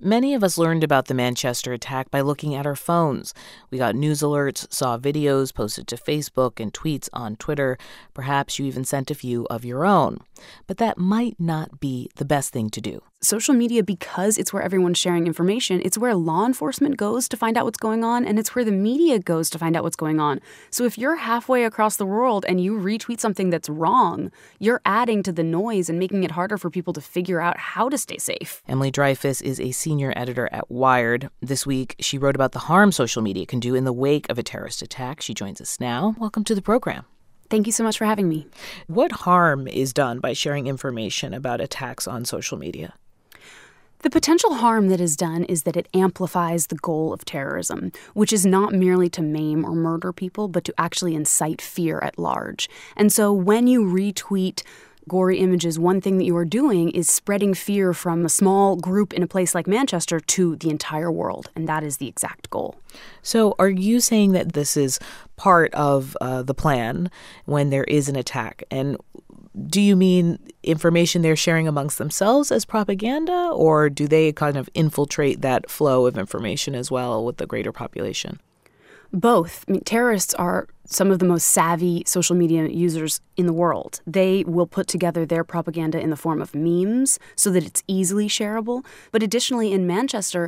Many of us learned about the Manchester attack by looking at our phones. We got news alerts, saw videos posted to Facebook and tweets on Twitter. Perhaps you even sent a few of your own. But that might not be the best thing to do. Social media, because it's where everyone's sharing information, it's where law enforcement goes to find out what's going on, and it's where the media goes to find out what's going on. So if you're halfway across the world and you retweet something that's wrong, you're adding to the noise and making it harder for people to figure out how to stay safe. Emily Dreyfus is a senior editor at Wired. This week, she wrote about the harm social media can do in the wake of a terrorist attack. She joins us now. Welcome to the program. Thank you so much for having me. What harm is done by sharing information about attacks on social media? The potential harm that is done is that it amplifies the goal of terrorism, which is not merely to maim or murder people, but to actually incite fear at large. And so when you retweet gory images, one thing that you are doing is spreading fear from a small group in a place like Manchester to the entire world, and that is the exact goal. So are you saying that this is part of the plan when there is an attack? And do you mean information they're sharing amongst themselves as propaganda, or do they kind of infiltrate that flow of information as well with the greater population? Both. I mean, terrorists are some of the most savvy social media users in the world. They will put together their propaganda in the form of memes so that it's easily shareable. But additionally, in Manchester,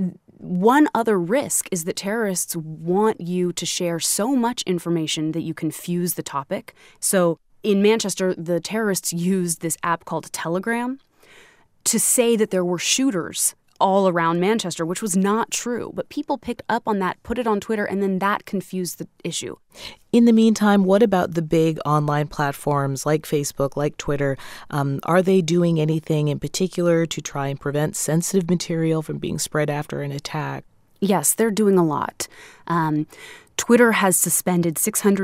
one other risk is that terrorists want you to share so much information that you confuse the topic. So in Manchester, the terrorists used this app called Telegram to say that there were shooters all around Manchester, which was not true. But people picked up on that, put it on Twitter, and then that confused the issue. In the meantime, what about the big online platforms like Facebook, like Twitter? Are they doing anything in particular to try and prevent sensitive material from being spread after an attack? Yes, they're doing a lot. Twitter has suspended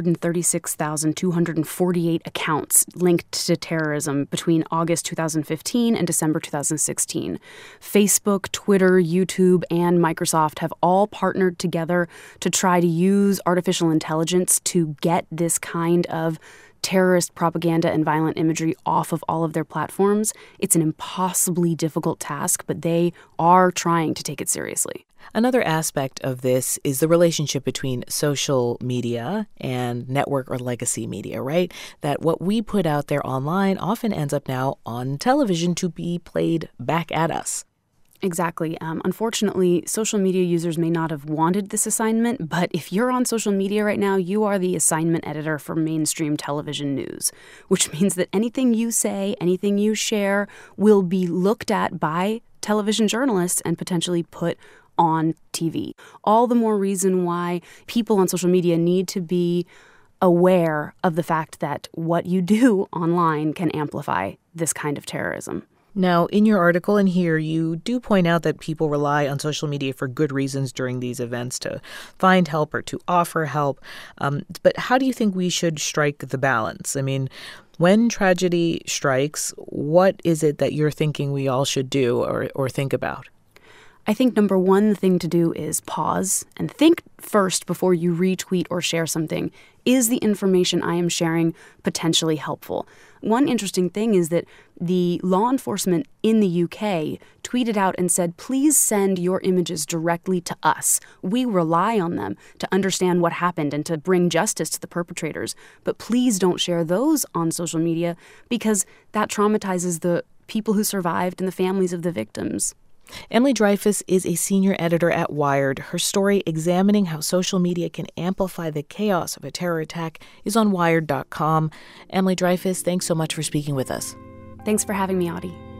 636,248 accounts linked to terrorism between August 2015 and December 2016. Facebook, Twitter, YouTube, and Microsoft have all partnered together to try to use artificial intelligence to get this kind of terrorist propaganda and violent imagery off of all of their platforms. It's an impossibly difficult task, but they are trying to take it seriously. Another aspect of this is the relationship between social media and network or legacy media, right? That what we put out there online often ends up now on television to be played back at us. Exactly. Unfortunately, social media users may not have wanted this assignment, but if you're on social media right now, you are the assignment editor for mainstream television news, which means that anything you say, anything you share will be looked at by television journalists and potentially put on TV. All the more reason why people on social media need to be aware of the fact that what you do online can amplify this kind of terrorism. Now, in your article and here, you do point out that people rely on social media for good reasons during these events to find help or to offer help. But how do you think we should strike the balance? I mean, when tragedy strikes, what is it that you're thinking we all should do or think about? I think number one thing to do is pause and think first before you retweet or share something. Is the information I am sharing potentially helpful? One interesting thing is that the law enforcement in the UK tweeted out and said, please send your images directly to us. We rely on them to understand what happened and to bring justice to the perpetrators. But please don't share those on social media because that traumatizes the people who survived and the families of the victims. Emily Dreyfus is a senior editor at Wired. Her story examining how social media can amplify the chaos of a terror attack is on wired.com. Emily Dreyfus, thanks so much for speaking with us. Thanks for having me, Audie.